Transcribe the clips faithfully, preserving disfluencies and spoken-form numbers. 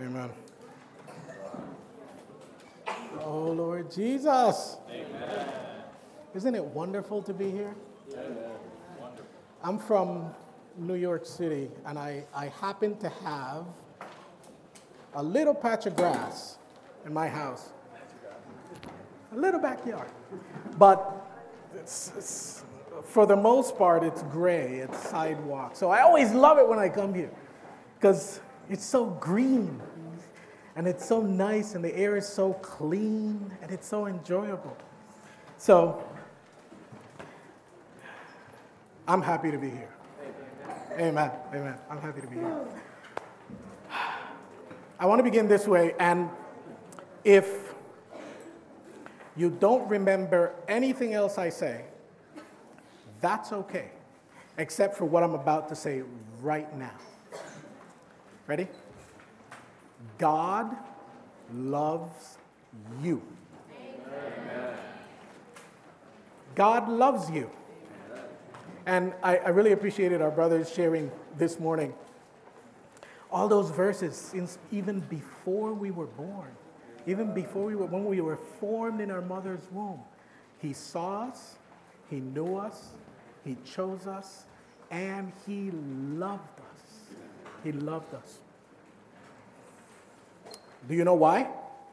Amen. Oh, Lord Jesus. Amen. Isn't it wonderful to be here? Amen. Wonderful. I'm from New York City, and I, I happen to have a little patch of grass in my house. A little backyard. But it's, it's, for the most part, it's gray. It's sidewalk. So I always love it when I come here because it's so green. And it's so nice, and the air is so clean, and it's so enjoyable. So, I'm happy to be here. Amen. Amen. I'm happy to be here. I want to begin this way, and if you don't remember anything else I say, that's okay, except for what I'm about to say right now. Ready? God loves you. Amen. God loves you. And I, I really appreciated our brothers sharing this morning all those verses since even before we were born, even before we were, when we were formed in our mother's womb. He saw us, He knew us, He chose us, and He loved us. He loved us. Do you know why?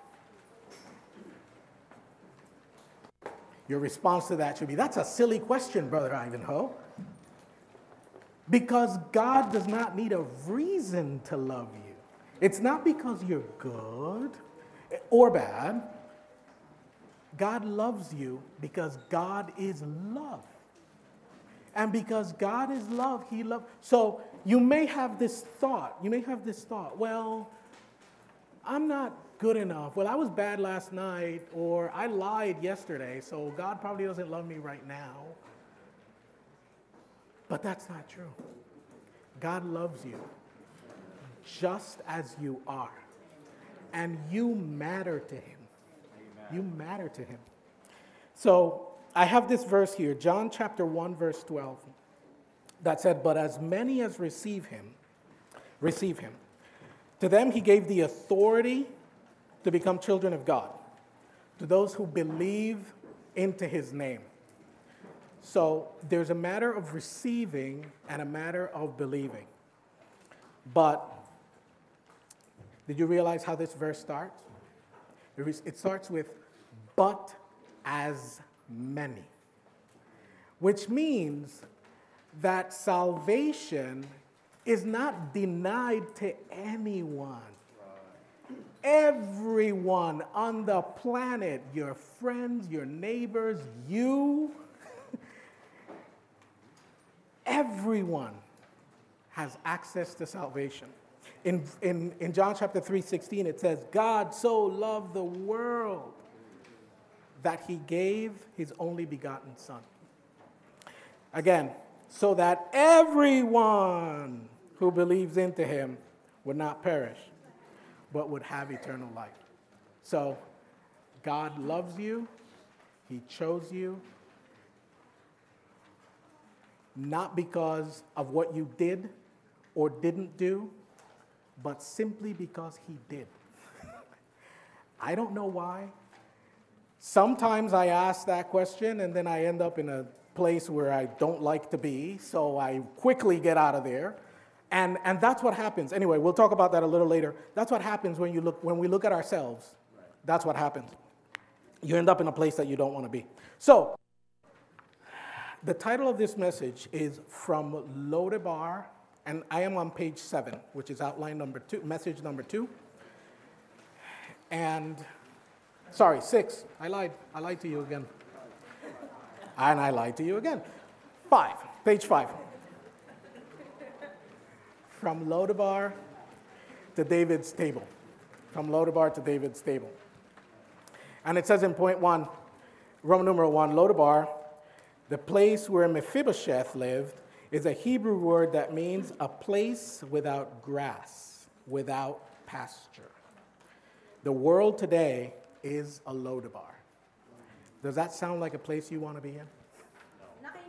Your response to that should be, that's a silly question, Brother Ivanhoe. Because God does not need a reason to love you. It's not because you're good or bad. God loves you because God is love. And because God is love, He loves. So you may have this thought, you may have this thought, well, I'm not good enough. Well, I was bad last night, or I lied yesterday, so God probably doesn't love me right now. But that's not true. God loves you just as you are. And you matter to Him. Amen. You matter to Him. So I have this verse here, John chapter one, verse twelve, that said, but as many as receive Him, receive Him. To them He gave the authority to become children of God, to those who believe into His name. So there's a matter of receiving and a matter of believing. But did you realize how this verse starts? It starts with, but as many, which means that salvation is not denied to anyone. Everyone on the planet, your friends, your neighbors, you, everyone has access to salvation. In, in, in John chapter three sixteen, it says, God so loved the world that He gave His only begotten Son. Again, so that everyone who believes into Him would not perish, but would have eternal life. So, God loves you. He chose you. Not because of what you did or didn't do, but simply because He did. I don't know why. Sometimes I ask that question and then I end up in a place where I don't like to be, so I quickly get out of there. And and that's what happens. Anyway, we'll talk about that a little later. That's what happens when you look when we look at ourselves. That's what happens. You end up in a place that you don't want to be. So, the title of this message is From Lodabar, and I am on page seven, which is outline number two, message number two. And, sorry, six. I lied. I lied to you again. And I lied to you again. Five, page five. From Lodabar to David's table. From Lodabar to David's table. And it says in point one, Roman numeral one, Lodabar, the place where Mephibosheth lived, is a Hebrew word that means a place without grass, without pasture. The world today is a Lodabar. Does that sound like a place you want to be in? Nothing.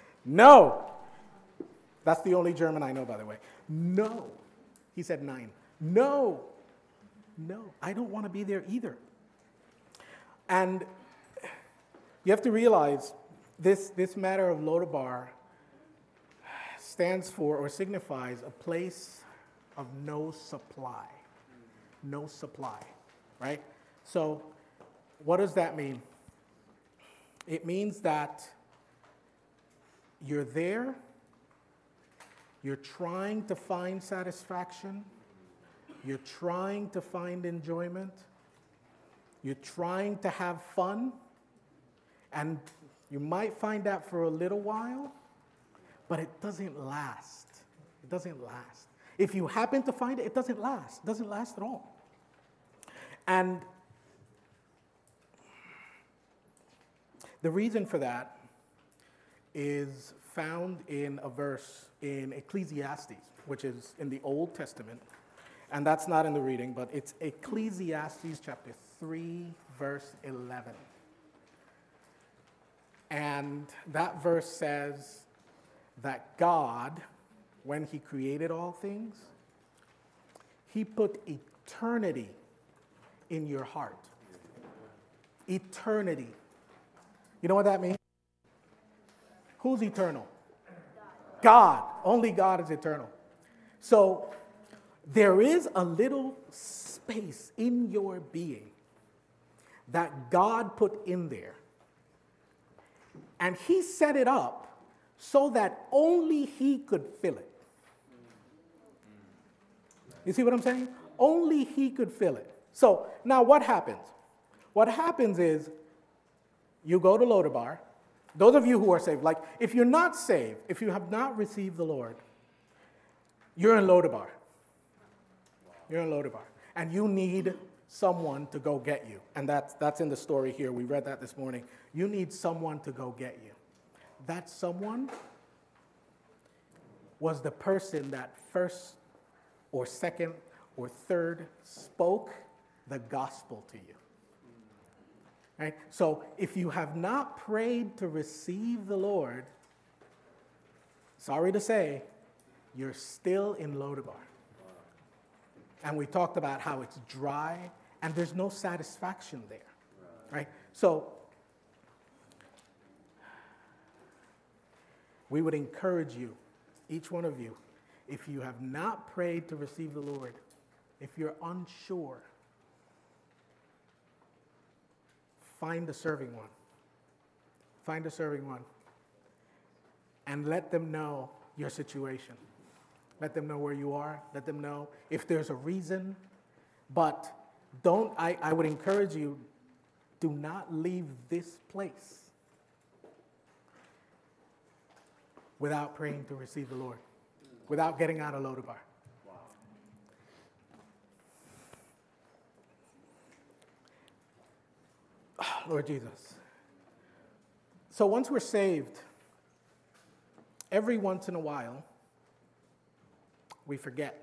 No. That's the only German I know, by the way. No. He said nine. No, no, I don't want to be there either. And you have to realize this, this matter of Lodabar stands for or signifies a place of no supply. No supply, right? So what does that mean? It means that you're there, you're trying to find satisfaction, you're trying to find enjoyment, you're trying to have fun, and you might find that for a little while, but it doesn't last. It doesn't last. If you happen to find it, it doesn't last. It doesn't last at all. And the reason for that is found in a verse in Ecclesiastes, which is in the Old Testament. And that's not in the reading, but it's Ecclesiastes chapter three, verse eleven. And that verse says that God, when he created all things, he put eternity in your heart. Eternity. You know what that means? Who's eternal? God. Only God is eternal. So there is a little space in your being that God put in there. And he set it up so that only he could fill it. You see what I'm saying? Only he could fill it. So now what happens? What happens is you go to Lodabar. Those of you who are saved, like if you're not saved, if you have not received the Lord, you're in Lodabar. You're in Lodabar. And you need someone to go get you. And that's, that's in the story here. We read that this morning. You need someone to go get you. That someone was the person that first or second or third spoke the gospel to you. Right? So if you have not prayed to receive the Lord, sorry to say, you're still in Lodabar. And we talked about how it's dry and there's no satisfaction there. Right? So we would encourage you, each one of you, if you have not prayed to receive the Lord, if you're unsure, find a serving one. Find a serving one. And let them know your situation. Let them know where you are. Let them know if there's a reason. But don't, I, I would encourage you, do not leave this place without praying to receive the Lord, without getting out of Lodabar. Wow. Oh, Lord Jesus. So once we're saved, every once in a while, we forget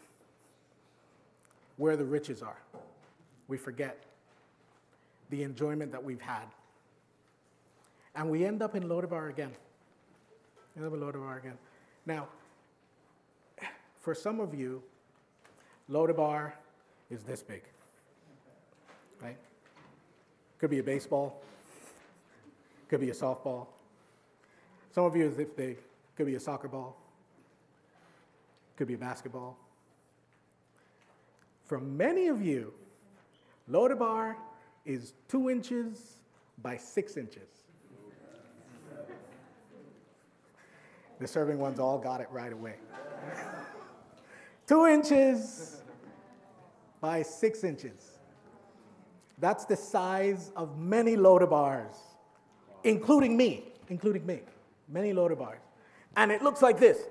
where the riches are. We forget the enjoyment that we've had. And we end up in Lodabar again. End up in Lodabar again. Now, for some of you, Lodabar is this big, right? Could be a baseball. Could be a softball. Some of you is this big. Could be a soccer ball. Could be a basketball. For many of you, Lodabar is two inches by six inches. The serving ones all got it right away. Two inches by six inches. That's the size of many Lodabars, including me, including me, many Lodabars. And it looks like this.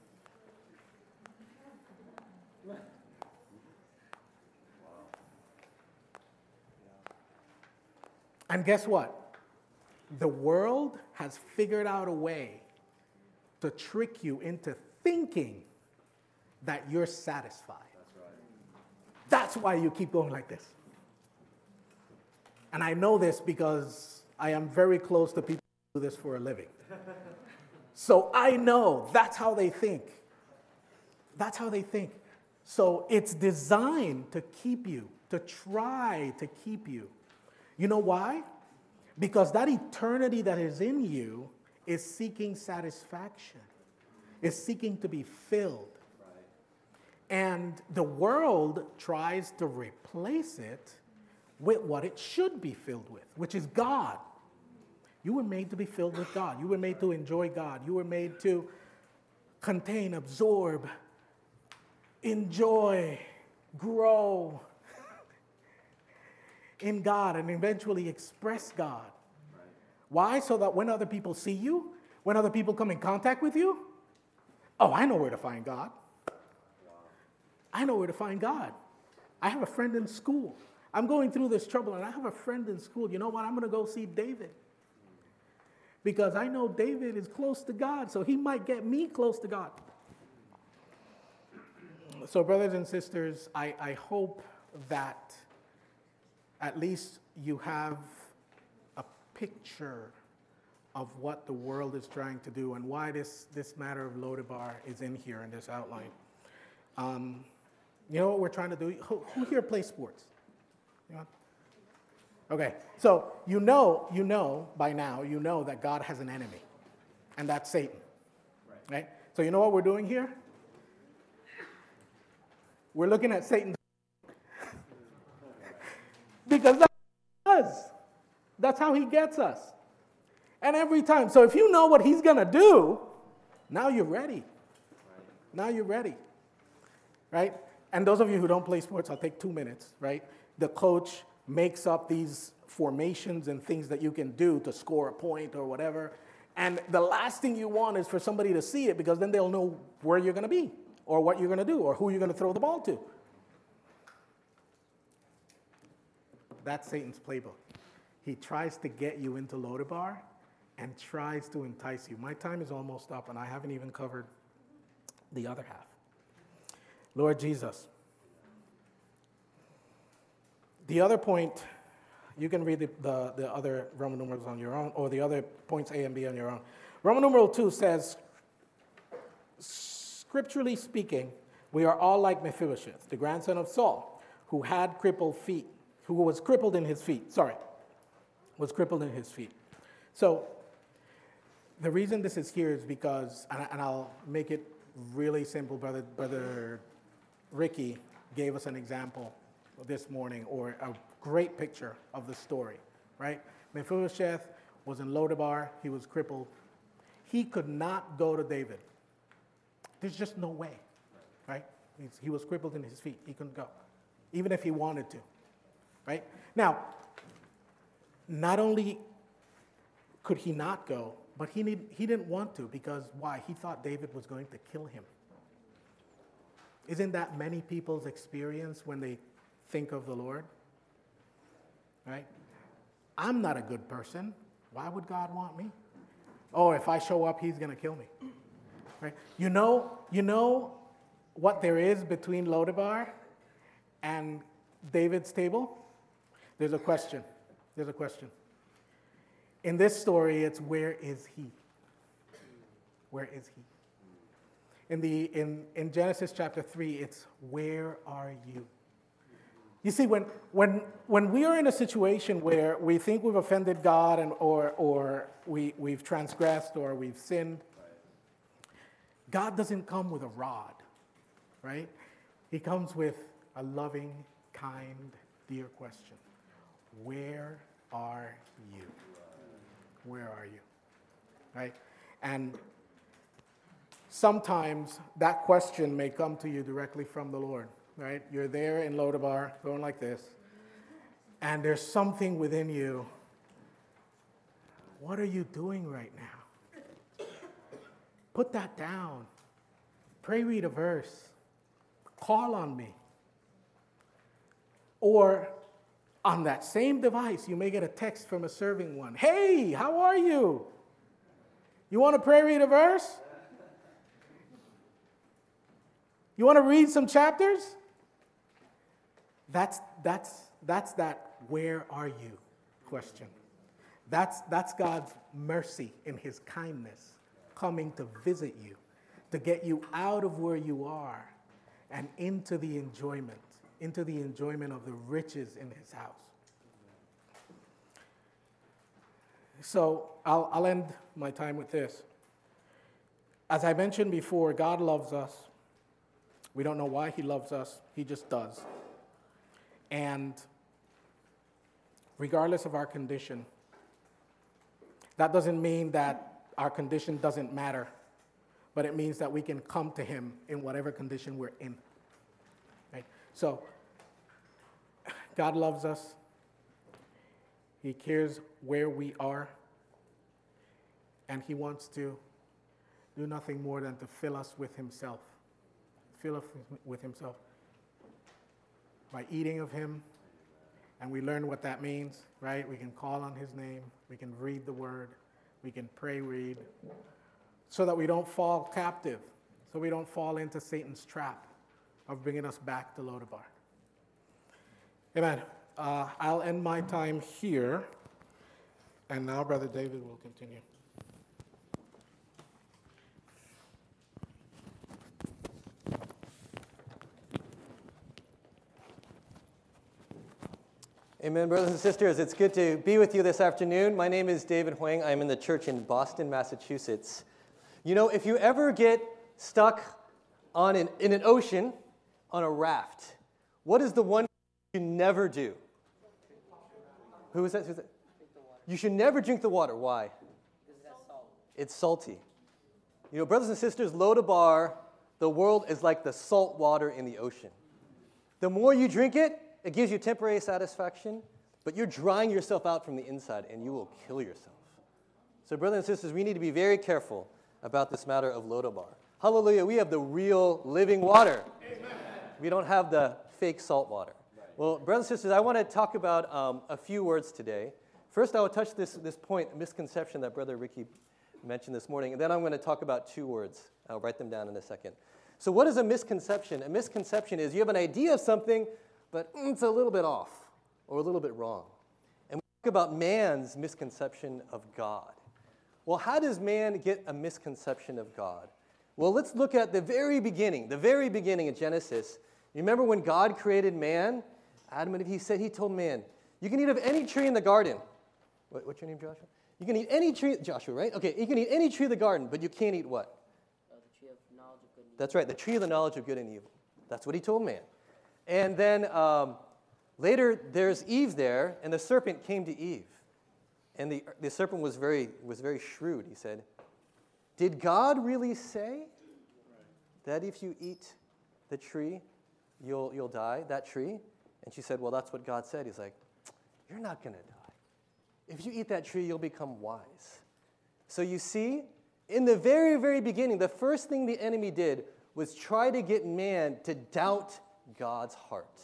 And guess what? The world has figured out a way to trick you into thinking that you're satisfied. That's right. That's why you keep going like this. And I know this because I am very close to people who do this for a living. So I know that's how they think. That's how they think. So it's designed to keep you, to try to keep you. You know why? Because that eternity that is in you is seeking satisfaction, is seeking to be filled. And the world tries to replace it with what it should be filled with, which is God. You were made to be filled with God. You were made to enjoy God. You were made to contain, absorb, enjoy, grow in God, and eventually express God. Right. Why? So that when other people see you, when other people come in contact with you, oh, I know where to find God. Wow. I know where to find God. I have a friend in school. I'm going through this trouble, and I have a friend in school. You know what? I'm going to go see David. Because I know David is close to God, so he might get me close to God. So, brothers and sisters, I, I hope that at least you have a picture of what the world is trying to do and why this, this matter of Lodabar is in here in this outline. Um, you know what we're trying to do? Who, who here plays sports? You know? Okay, so you know, you know by now, you know that God has an enemy, and that's Satan, right? right? So you know what we're doing here? We're looking at Satan's because that's what he does. That's how he gets us. And every time, so if you know what he's going to do, now you're ready. Now you're ready, right? And those of you who don't play sports, I'll take two minutes, right? The coach makes up these formations and things that you can do to score a point or whatever. And the last thing you want is for somebody to see it, because then they'll know where you're going to be or what you're going to do or who you're going to throw the ball to. That's Satan's playbook. He tries to get you into Lodabar and tries to entice you. My time is almost up, and I haven't even covered the other half. Lord Jesus. The other point, you can read the, the, the other Roman numerals on your own, or the other points A and B on your own. Roman numeral two says, scripturally speaking, we are all like Mephibosheth, the grandson of Saul, who had crippled feet, who was crippled in his feet, sorry, was crippled in his feet. So the reason this is here is because, and, and I'll make it really simple, brother, brother Ricky gave us an example this morning, or a great picture of the story, right? Mephibosheth was in Lodabar. He was crippled. He could not go to David. There's just no way, right? He's, he was crippled in his feet. He couldn't go, even if he wanted to, right? Now, not only could he not go, but he, need, he didn't want to, because why? He thought David was going to kill him. Isn't that many people's experience when they think of the Lord? Right? I'm not a good person. Why would God want me? Oh, if I show up, he's going to kill me. Right? You know, you know what there is between Lodabar and David's table? There's a question. There's a question. In this story, it's where is he? Where is he? In the in, in Genesis chapter three, it's where are you? You see, when when when we are in a situation where we think we've offended God, and or or we we've transgressed or we've sinned, God doesn't come with a rod, right? He comes with a loving, kind, dear question. Where are you? Where are you? Right? And sometimes that question may come to you directly from the Lord, right? You're there in Lodabar, going like this, and there's something within you. What are you doing right now? Put that down. Pray, read a verse. Call on me. Or on that same device, you may get a text from a serving one. Hey, how are you? You want to pray, read a verse? You want to read some chapters? That's, that's, that's that where are you question. That's, that's God's mercy in his kindness coming to visit you, to get you out of where you are and into the enjoyment, into the enjoyment of the riches in his house. So I'll, I'll end my time with this. As I mentioned before, God loves us. We don't know why he loves us. He just does. And regardless of our condition, that doesn't mean that our condition doesn't matter, but it means that we can come to him in whatever condition we're in. Right? So God loves us. He cares where we are. And he wants to do nothing more than to fill us with himself. Fill us with himself. By eating of him, and we learn what that means, right? We can call on his name. We can read the word. We can pray, read, so that we don't fall captive, so we don't fall into Satan's trap of bringing us back to Lodabar. Amen. Uh, I'll end my time here, and now Brother David will continue. Amen, brothers and sisters. It's good to be with you this afternoon. My name is David Huang. I'm in the church in Boston, Massachusetts. You know, if you ever get stuck on an, in an ocean on a raft, what is the one you never do? Who is that? Who's that? You should never drink the water. Why? It's salty. You know, brothers and sisters, Lodabar, the world is like the salt water in the ocean. The more you drink it, it gives you temporary satisfaction, but you're drying yourself out from the inside, and you will kill yourself. So, brothers and sisters, we need to be very careful about this matter of Lodabar. Hallelujah, we have the real living water. Amen. We don't have the fake salt water. Right. Well, brothers and sisters, I want to talk about um, a few words today. First, I will touch this, this point, misconception that Brother Ricky mentioned this morning, and then I'm going to talk about two words. I'll write them down in a second. So what is a misconception? A misconception is you have an idea of something, but mm, it's a little bit off or a little bit wrong. And we talk about man's misconception of God. Well, how does man get a misconception of God? Well, let's look at the very beginning, the very beginning of Genesis. You remember when God created man? Adam and Eve, he said, he told man, you can eat of any tree in the garden. What, what's your name, Joshua? You can eat any tree, Joshua, right? Okay, you can eat any tree of the garden, but you can't eat what? Uh, the tree of knowledge of good and evil. That's right, the tree of the knowledge of good and evil. That's what he told man. And then um, later, there's Eve there, and the serpent came to Eve. And the, the serpent was very, was very shrewd. He said, did God really say that if you eat the tree, you'll, you'll die, that tree? And she said, well, that's what God said. He's like, you're not going to die. If you eat that tree, you'll become wise. So you see, in the very, very beginning, the first thing the enemy did was try to get man to doubt God's heart.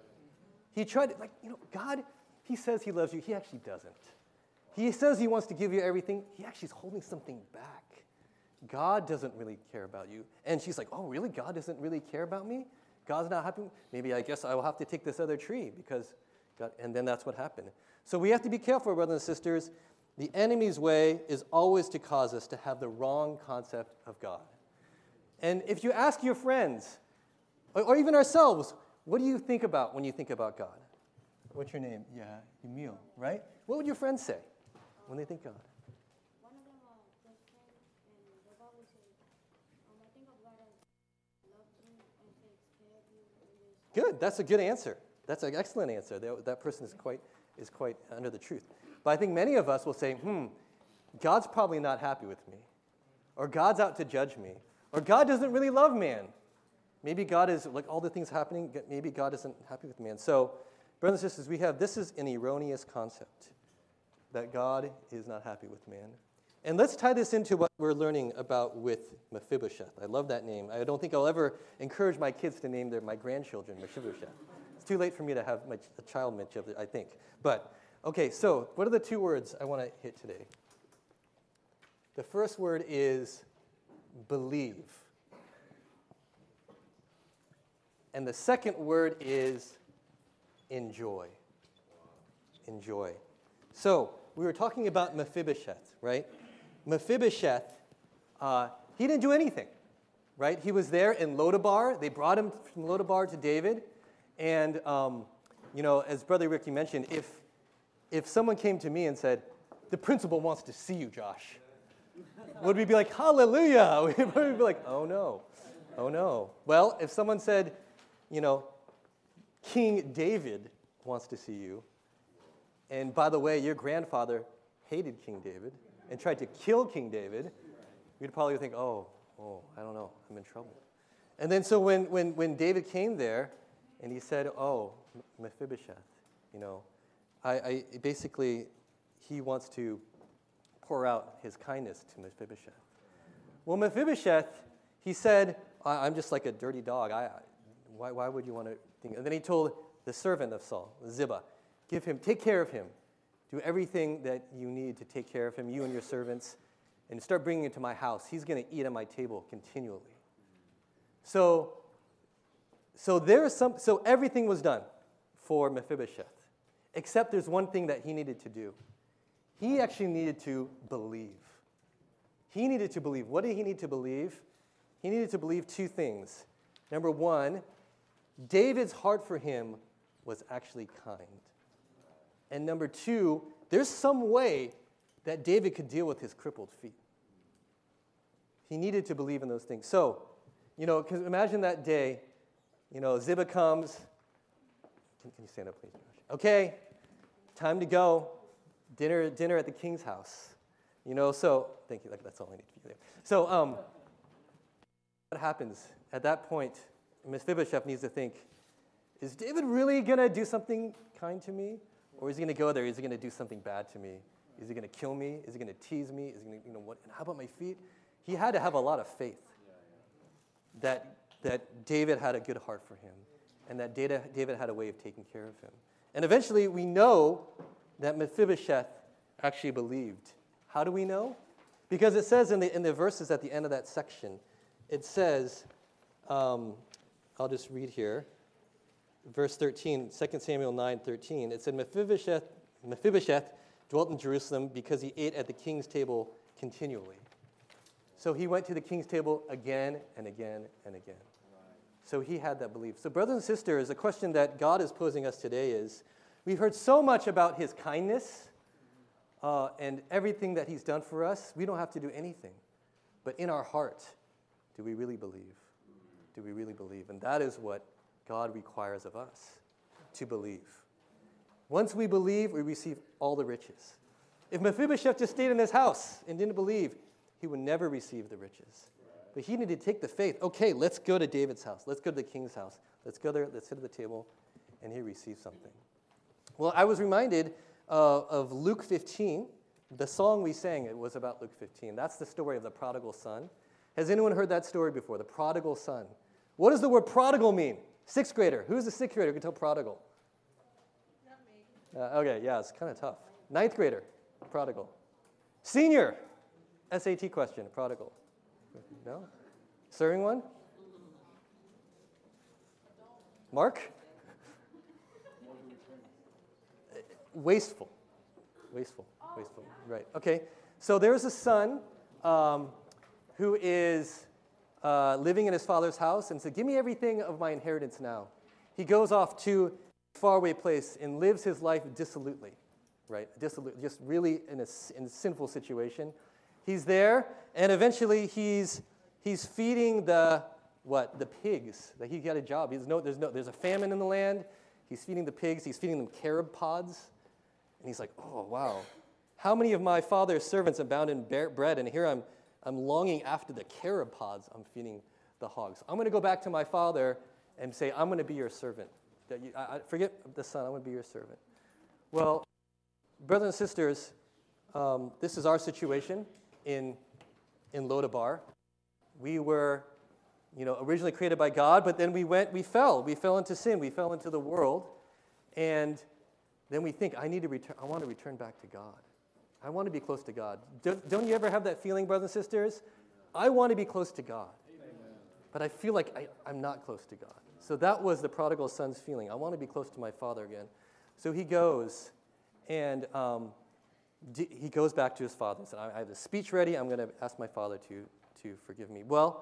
He tried to, like, you know, God, he says he loves you. He actually doesn't. He says he wants to give you everything. He actually is holding something back. God doesn't really care about you. And she's like, oh, really? God doesn't really care about me? God's not happy? Maybe I guess I will have to take this other tree because God, and then that's what happened. So we have to be careful, brothers and sisters. The enemy's way is always to cause us to have the wrong concept of God. And if you ask your friends, or even ourselves, what do you think about when you think about God? What's your name? Yeah, Emil, right? What would your friends say when they think God? One of them are Christian, and the Bible says, um, I think of God as loves you and takes care of you. Good, that's a good answer. That's an excellent answer. That, that person is quite, is quite under the truth. But I think many of us will say, hmm, God's probably not happy with me. Or God's out to judge me. Or God doesn't really love man. Maybe God is, like all the things happening, maybe God isn't happy with man. So, brothers and sisters, we have, this is an erroneous concept, that God is not happy with man. And let's tie this into what we're learning about with Mephibosheth. I love that name. I don't think I'll ever encourage my kids to name their, my grandchildren Mephibosheth. It's too late for me to have my, a child Mephibosheth, I think. But, okay, so what are the two words I want to hit today? The first word is believe. And the second word is enjoy. Enjoy. So, we were talking about Mephibosheth, right? Mephibosheth, uh, he didn't do anything. right? He was there in Lodabar. They brought him from Lodabar to David. And, um, you know, as Brother Ricky mentioned, if, if someone came to me and said, the principal wants to see you, Josh, would we be like, hallelujah? Would we be like, oh, no. Oh, no. Well, if someone said, you know, King David wants to see you, and by the way, your grandfather hated King David and tried to kill King David, we'd probably think, oh, oh, I don't know, I'm in trouble. And then so when, when, when David came there and he said, oh, Mephibosheth, you know, I, I basically, he wants to pour out his kindness to Mephibosheth. Well, Mephibosheth, he said, I, I'm just like a dirty dog. I, I, why, why would you want to think? And then he told the servant of Saul, Ziba, give him, take care of him. Do everything that you need to take care of him, you and your servants, and start bringing him to my house. He's going to eat at my table continually. So, so there's some. So everything was done for Mephibosheth, except there's one thing that he needed to do. He actually needed to believe. He needed to believe. What did he need to believe? He needed to believe two things. Number one, David's heart for him was actually kind. And number two, there's some way that David could deal with his crippled feet. He needed to believe in those things. So, you know, because imagine that day, you know, Ziba comes. Can, can you stand up, please, Josh? Okay, time to go. Dinner, dinner at the king's house. You know, so, thank you, that's all I need to be there. So, um, what happens at that point? Mephibosheth needs to think, is David really going to do something kind to me? Or is he going to go there? Is he going to do something bad to me? Is he going to kill me? Is he going to tease me? Is he going to, you know, what? And how about my feet? He had to have a lot of faith that, that David had a good heart for him and that David had a way of taking care of him. And eventually we know that Mephibosheth actually believed. How do we know? Because it says in the, in the verses at the end of that section, it says, um, I'll just read here, verse thirteen, Second Samuel nine thirteen. It said, Mephibosheth, Mephibosheth dwelt in Jerusalem because he ate at the king's table continually. So he went to the king's table again and again and again. Right. So he had that belief. So brothers and sisters, the question that God is posing us today is, we've heard so much about his kindness uh, and everything that he's done for us. We don't have to do anything. But in our heart, do we really believe? Do we really believe? And that is what God requires of us, to believe. Once we believe, we receive all the riches. If Mephibosheth just stayed in his house and didn't believe, he would never receive the riches. But he needed to take the faith. Okay, let's go to David's house. Let's go to the king's house. Let's go there, let's sit at the table, and he received something. Well, I was reminded uh, of Luke fifteen. The song we sang, it was about Luke fifteen. That's the story of the prodigal son. Has anyone heard that story before, the prodigal son? What does the word prodigal mean? Sixth grader. Who's the sixth grader who can tell prodigal? Not me. Uh, okay, yeah, it's kind of tough. Ninth grader, prodigal. Senior, S A T question, prodigal. No? Serving one? Mark? Wasteful. Wasteful. Wasteful. Right. Okay. So there's a son um, who is uh, living in his father's house and said, give me everything of my inheritance now. He goes off to a faraway place and lives his life dissolutely. Right? Dissolute, just really in a, in a sinful situation. He's there, and eventually he's he's feeding the what? The pigs. That he got a job. He's no, there's no, there's a famine in the land. He's feeding the pigs. He's feeding them carob pods, and he's like, oh wow, how many of my father's servants abound in bread, and here I'm I'm longing after the carob pods I'm feeding the hogs. I'm going to go back to my father and say, I'm going to be your servant. That you, I, I, forget the son. I'm going to be your servant. Well, brothers and sisters, um, this is our situation in in Lodabar. We were, you know, originally created by God, but then we went, we fell. We fell into sin. We fell into the world. And then we think, I need to return, I want to return back to God. I want to be close to God. Don't, don't you ever have that feeling, brothers and sisters? I want to be close to God. Amen. But I feel like I, I'm not close to God. So that was the prodigal son's feeling. I want to be close to my father again. So he goes, and um, d- he goes back to his father and said, I, I have the speech ready. I'm going to ask my father to, to forgive me. Well,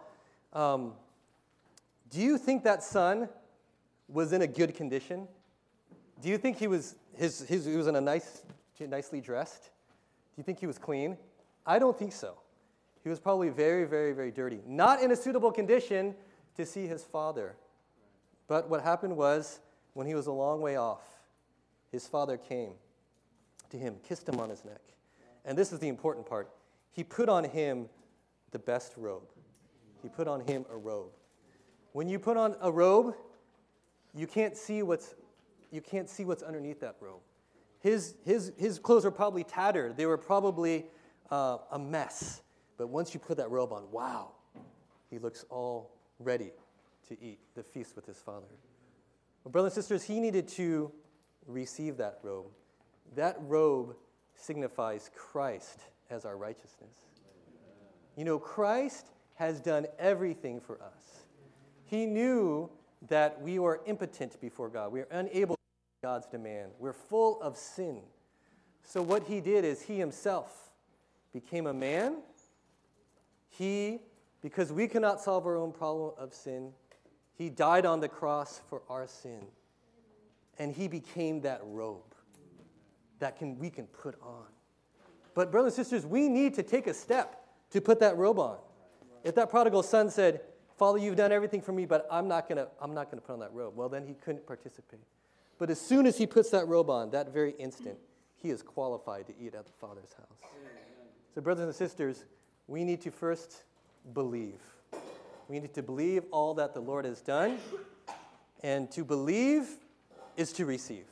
Um, do you think that son was in a good condition? Do you think he was his, his he was in a nice, nicely dressed? Do you think he was clean? I don't think so. He was probably very, very, very dirty. Not in a suitable condition to see his father. But what happened was, when he was a long way off, his father came to him, kissed him on his neck. And this is the important part. He put on him the best robe. He put on him a robe. When you put on a robe, you can't see what's you can't see what's underneath that robe. His his his clothes were probably tattered. They were probably uh, a mess. But once you put that robe on, wow, he looks all ready to eat the feast with his father. Well, brothers and sisters, he needed to receive that robe. That robe signifies Christ as our righteousness. You know, Christ has done everything for us. He knew that we were impotent before God. We are unable to meet God's demand. We're full of sin. So what he did is he himself became a man. He, because we cannot solve our own problem of sin, he died on the cross for our sin. And he became that robe that can we can put on. But brothers and sisters, we need to take a step to put that robe on. If that prodigal son said, Father, you've done everything for me, but I'm not gonna, I'm not gonna put on that robe, well, then he couldn't participate. But as soon as he puts that robe on, that very instant, he is qualified to eat at the Father's house. So brothers and sisters, we need to first believe. We need to believe all that the Lord has done. And to believe is to receive.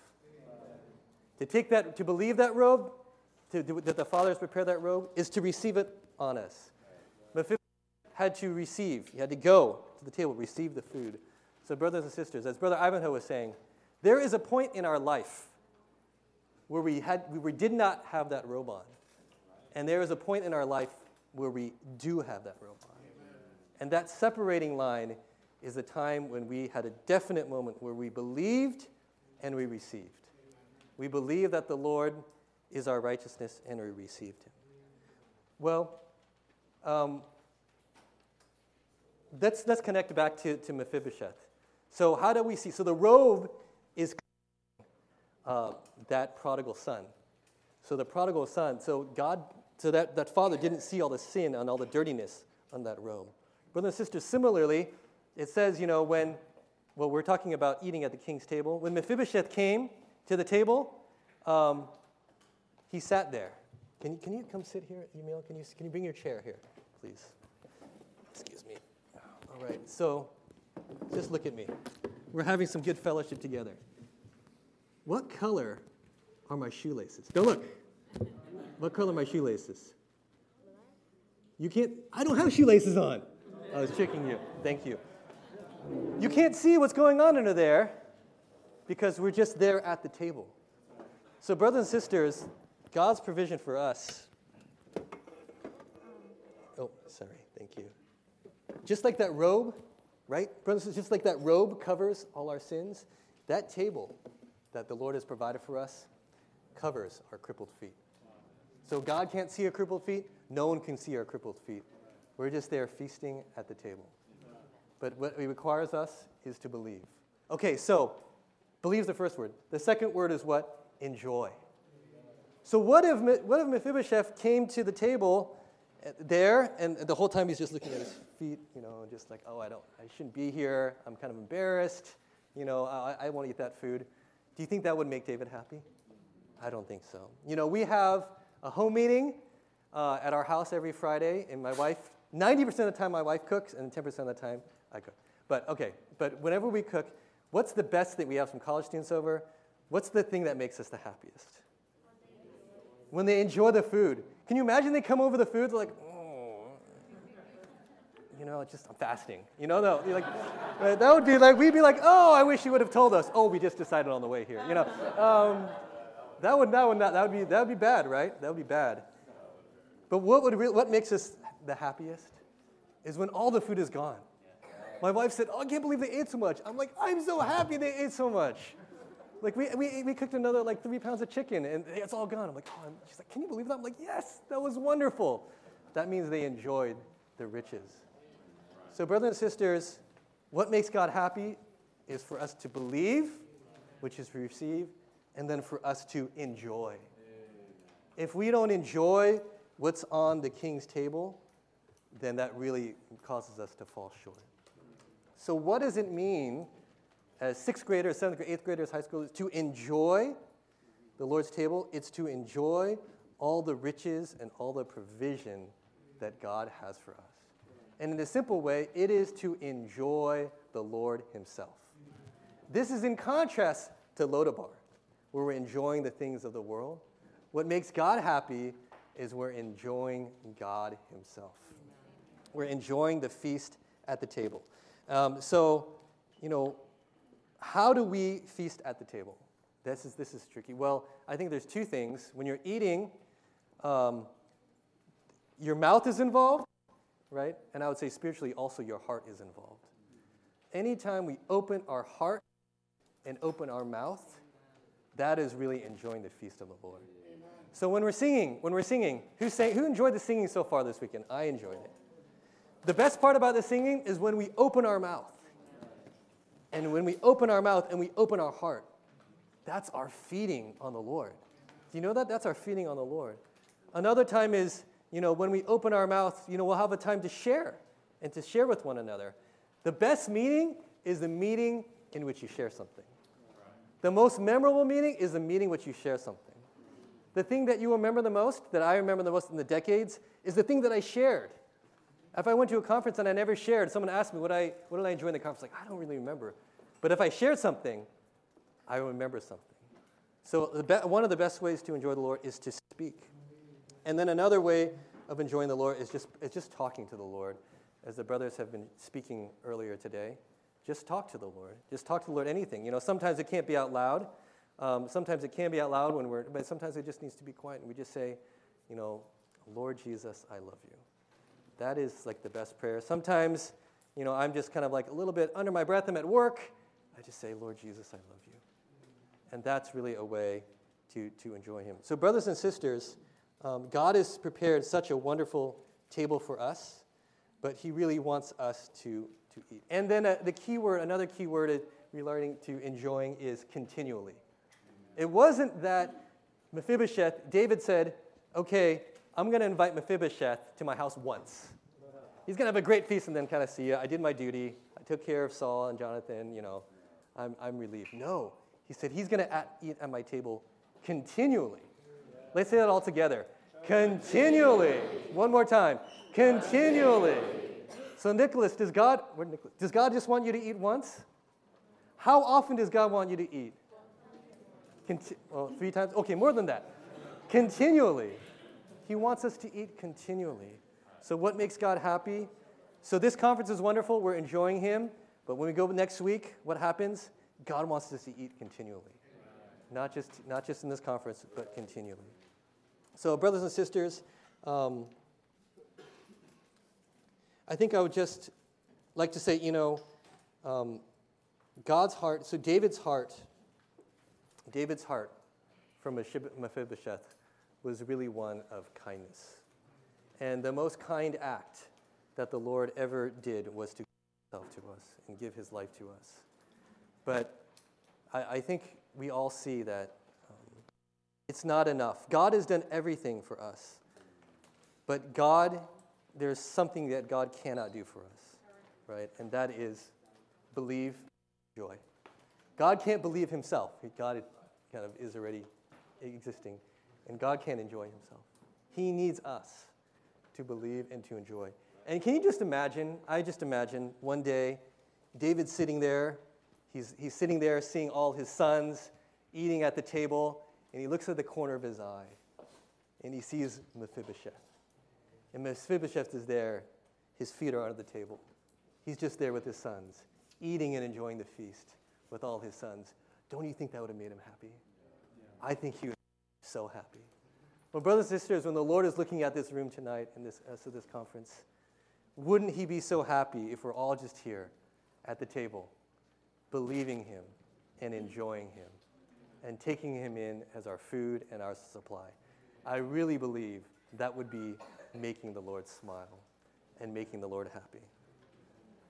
To take that, to believe that robe, to, to, that the Father has prepared that robe, is to receive it on us. Mephibosheth had to receive. He had to go to the table, receive the food. So brothers and sisters, as Brother Ivanhoe was saying, there is a point in our life where we had we did not have that robe on. And there is a point in our life where we do have that robe on. And that separating line is the time when we had a definite moment where we believed and we received. We believe that the Lord is our righteousness and we received him. Well, um, let's, let's connect back to, to Mephibosheth. So how do we see? So the robe is uh, that prodigal son. So the prodigal son, so God, so that, that father didn't see all the sin and all the dirtiness on that robe. Brothers and sisters, similarly, it says, you know, when, well, we're talking about eating at the king's table. When Mephibosheth came to the table, um, he sat there. Can you, can you come sit here, Emil? Can you, can you bring your chair here, please? Excuse me. All right, so just look at me. We're having some good fellowship together. What color are my shoelaces? Don't look. What color are my shoelaces? You can't, I don't have shoelaces on. I was tricking you. Thank you. You can't see what's going on under there because we're just there at the table. So brothers and sisters, God's provision for us. Oh, sorry. Thank you. Just like that robe, right? Brothers and sisters, just like that robe covers all our sins, that table that the Lord has provided for us covers our crippled feet. So God can't see our crippled feet. No one can see our crippled feet. We're just there feasting at the table. But what it requires us is to believe. Okay, so believe is the first word. The second word is what? Enjoy. So what if, what if Mephibosheth came to the table there, and the whole time he's just looking at his feet, you know, just like, oh, I don't, I shouldn't be here. I'm kind of embarrassed. You know, I, I want to eat that food. Do you think that would make David happy? I don't think so. You know, we have a home meeting uh, at our house every Friday, and my wife, ninety percent of the time my wife cooks, and ten percent of the time I cook. But, okay, but whenever we cook, what's the best thing? We have some college students over. What's the thing that makes us the happiest? When they enjoy the food. Can you imagine they come over the food, they're like, oh, you know, just, I'm fasting. You know, they'll be like, that would be like, we'd be like, oh, I wish you would have told us. Oh, we just decided on the way here. You know, um, that would, that would not, that would be, that would be bad, right? That would be bad. But what would, re- what makes us the happiest is when all the food is gone. My wife said, oh, I can't believe they ate so much. I'm like, I'm so happy they ate so much. Like, we, we, we cooked another, like, three pounds of chicken, and it's all gone. I'm like, oh, she's like, can you believe that? I'm like, yes, that was wonderful. That means they enjoyed the riches. So, brothers and sisters, what makes God happy is for us to believe, which is to receive, and then for us to enjoy. If we don't enjoy what's on the king's table, then that really causes us to fall short. So what does it mean as sixth graders, seventh graders, eighth graders, high schoolers to enjoy the Lord's table? It's to enjoy all the riches and all the provision that God has for us. And in a simple way, it is to enjoy the Lord himself. This is in contrast to Lodabar, where we're enjoying the things of the world. What makes God happy is we're enjoying God himself. We're enjoying the feast at the table. Um, so, you know, how do we feast at the table? This is, this is tricky. Well, I think there's two things. When you're eating, um, your mouth is involved, right? And I would say spiritually also your heart is involved. Anytime we open our heart and open our mouth, that is really enjoying the feast of the Lord. Amen. So when we're singing, when we're singing, who sang, who enjoyed the singing so far this weekend? I enjoyed it. The best part about the singing is when we open our mouth. And when we open our mouth and we open our heart, that's our feeding on the Lord. Do you know that? That's our feeding on the Lord. Another time is, you know, when we open our mouth, you know, we'll have a time to share and to share with one another. The best meeting is the meeting in which you share something. The most memorable meeting is the meeting in which you share something. The thing that you remember the most, that I remember the most in the decades, is the thing that I shared. If I went to a conference and I never shared, someone asked me, what, I, what did I enjoy in the conference? Like, I don't really remember. But if I shared something, I remember something. So the be- one of the best ways to enjoy the Lord is to speak. And then another way of enjoying the Lord is just, is just talking to the Lord. As the brothers have been speaking earlier today, just talk to the Lord. Just talk to the Lord anything. You know, sometimes it can't be out loud. Um, sometimes it can be out loud when we're, but sometimes it just needs to be quiet. And we just say, you know, Lord Jesus, I love you. That is like the best prayer. Sometimes, you know, I'm just kind of like a little bit under my breath. I'm at work. I just say, Lord Jesus, I love you. And that's really a way to, to enjoy him. So brothers and sisters, um, God has prepared such a wonderful table for us, but he really wants us to, to eat. And then uh, the key word, another key word relating to enjoying is continually. It wasn't that Mephibosheth, David said, okay, I'm going to invite Mephibosheth to my house once. He's going to have a great feast and then kind of see you. I did my duty. I took care of Saul and Jonathan, you know. I'm, I'm relieved. No. He said he's going to eat at my table continually. Let's say that all together. Continually. One more time. Continually. So Nicholas, does God, where Nicholas, does God just want you to eat once? How often does God want you to eat? Conti- well, three times? Okay, more than that. Continually. He wants us to eat continually. So what makes God happy? So this conference is wonderful. We're enjoying him. But when we go next week, what happens? God wants us to eat continually. Not just, not just in this conference, but continually. So brothers and sisters, um, I think I would just like to say, you know, um, God's heart, so David's heart, David's heart from Mephibosheth was really one of kindness. And the most kind act that the Lord ever did was to give himself to us and give his life to us. But I, I think we all see that um, it's not enough. God has done everything for us. But God, there's something that God cannot do for us, right? And that is believe, joy. God can't believe himself. God kind of is already existing. And God can't enjoy himself. He needs us to believe and to enjoy. And can you just imagine, I just imagine one day, David's sitting there, he's, he's sitting there seeing all his sons eating at the table, and he looks at the corner of his eye, and he sees Mephibosheth. And Mephibosheth is there, his feet are under the table. He's just there with his sons, eating and enjoying the feast with all his sons. Don't you think that would have made him happy? I think he would be so happy. Well, brothers and sisters, when the Lord is looking at this room tonight and this, as to this conference, wouldn't he be so happy if we're all just here at the table, believing him and enjoying him and taking him in as our food and our supply? I really believe that would be making the Lord smile and making the Lord happy.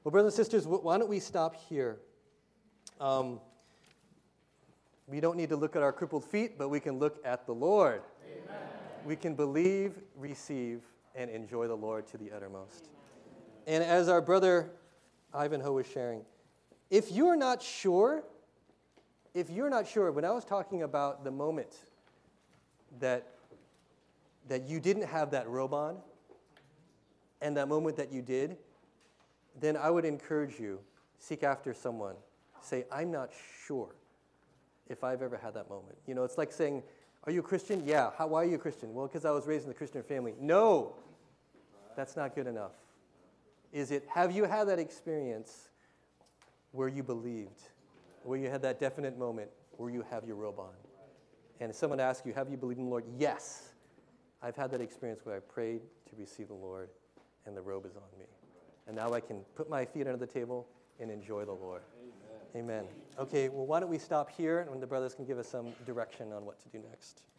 Well, brothers and sisters, wh- why don't we stop here? Um, we don't need to look at our crippled feet, but we can look at the Lord. Amen. We can believe, receive, and enjoy the Lord to the uttermost. And as our brother Ivanhoe was sharing, if you're not sure, if you're not sure, when I was talking about the moment that, that you didn't have that robe on, and that moment that you did, then I would encourage you, seek after someone. Say, I'm not sure if I've ever had that moment. You know, it's like saying, are you a Christian? Yeah. How, why are you a Christian? Well, because I was raised in a Christian family. No, that's not good enough. Is it, have you had that experience where you believed, where you had that definite moment where you have your robe on? And if someone asks you, have you believed in the Lord? Yes. I've had that experience where I prayed to receive the Lord, and the robe is on me. And now I can put my feet under the table and enjoy the Lord. Amen. Amen. Okay, well, why don't we stop here, and the brothers can give us some direction on what to do next.